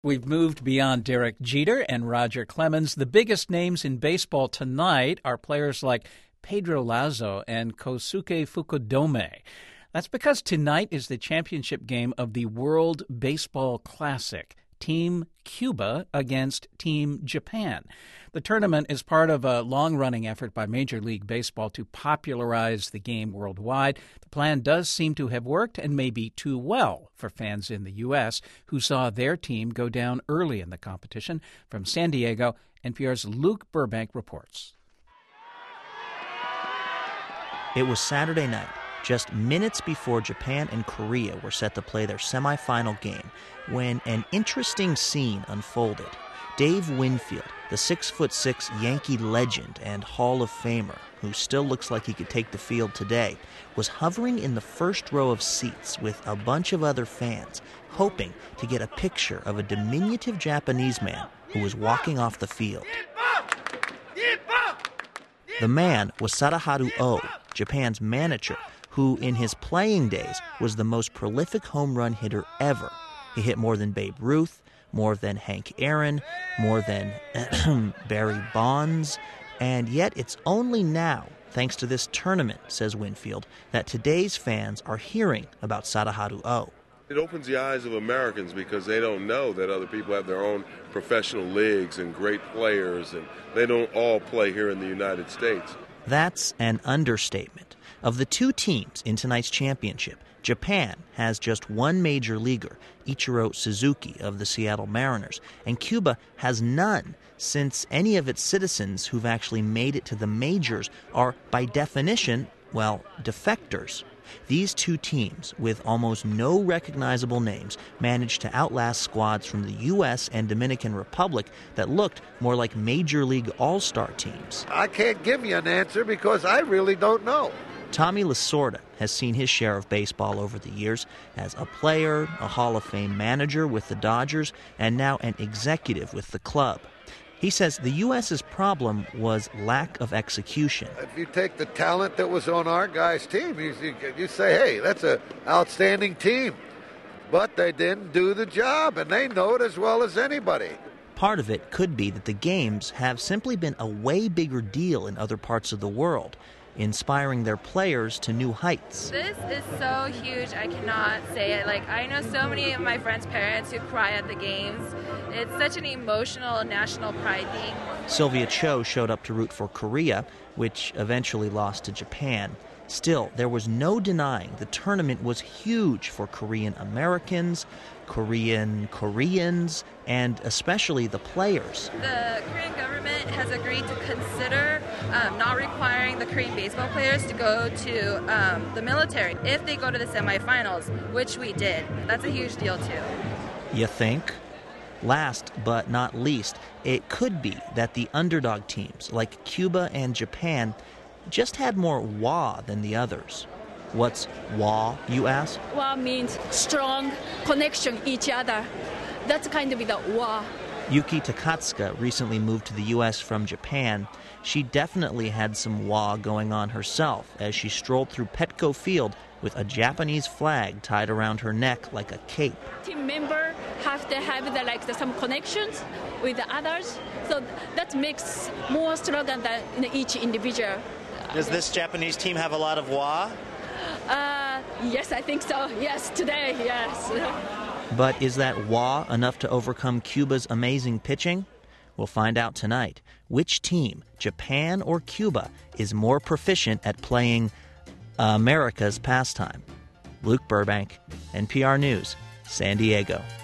We've moved beyond Derek Jeter and Roger Clemens. The biggest names in baseball tonight are players like Pedro Lazo and Kosuke Fukudome. That's because tonight is the championship game of the World Baseball Classic, Team Cuba against Team Japan. The tournament is part of a long-running effort by Major League Baseball to popularize the game worldwide. The plan does seem to have worked, and maybe too well for fans in the U.S. who saw their team go down early in the competition. From San Diego, NPR's Luke Burbank reports. It was Saturday night, just minutes before Japan and Korea were set to play their semifinal game, when an interesting scene unfolded. Dave Winfield, the 6'6" Yankee legend and Hall of Famer, who still looks like he could take the field today, was hovering in the first row of seats with a bunch of other fans, hoping to get a picture of a diminutive Japanese man who was walking off the field. The man was Sadaharu Oh, Japan's manager, who in his playing days was the most prolific home run hitter ever. He hit more than Babe Ruth, more than Hank Aaron, more than Barry Bonds, and yet it's only now, thanks to this tournament, says Winfield, that today's fans are hearing about Sadaharu Oh. It opens the eyes of Americans because they don't know that other people have their own professional leagues and great players, and they don't all play here in the United States. That's an understatement. Of the two teams in tonight's championship, Japan has just one major leaguer, Ichiro Suzuki of the Seattle Mariners, and Cuba has none, since any of its citizens who've actually made it to the majors are, by definition, well, defectors. These two teams, with almost no recognizable names, managed to outlast squads from the U.S. and Dominican Republic that looked more like Major League All-Star teams. I can't give you an answer because I really don't know. Tommy Lasorda has seen his share of baseball over the years as a player, a Hall of Fame manager with the Dodgers, and now an executive with the club. He says the U.S.'s problem was lack of execution. If you take the talent that was on our guys' team, you say, hey, that's an outstanding team. But they didn't do the job, and they know it as well as anybody. Part of it could be that the games have simply been a way bigger deal in other parts of the world, inspiring their players to new heights. This is so huge, I cannot say it. I know so many of my friends' parents who cry at the games. It's such an emotional national pride thing. Sylvia Cho showed up to root for Korea, which eventually lost to Japan. Still, there was no denying the tournament was huge for Korean Americans, Koreans, and especially the players. The Korean government has agreed to consider not requiring the Korean baseball players to go to the military if they go to the semifinals, which we did. That's a huge deal, too. You think? Last but not least, it could be that the underdog teams like Cuba and Japan just had more wa than the others. What's wa, you ask? Wa means strong connection each other. That's kind of the wa. Yuki Takatsuka recently moved to the U.S. from Japan. She definitely had some wa going on herself as she strolled through Petco Field with a Japanese flag tied around her neck like a cape. Team member have to have some connections with the others, so that makes more stronger than each individual. Does this Japanese team have a lot of wa? Yes, I think so. Yes, today, yes. But is that wa enough to overcome Cuba's amazing pitching? We'll find out tonight. Which team, Japan or Cuba, is more proficient at playing America's pastime? Luke Burbank, NPR News, San Diego.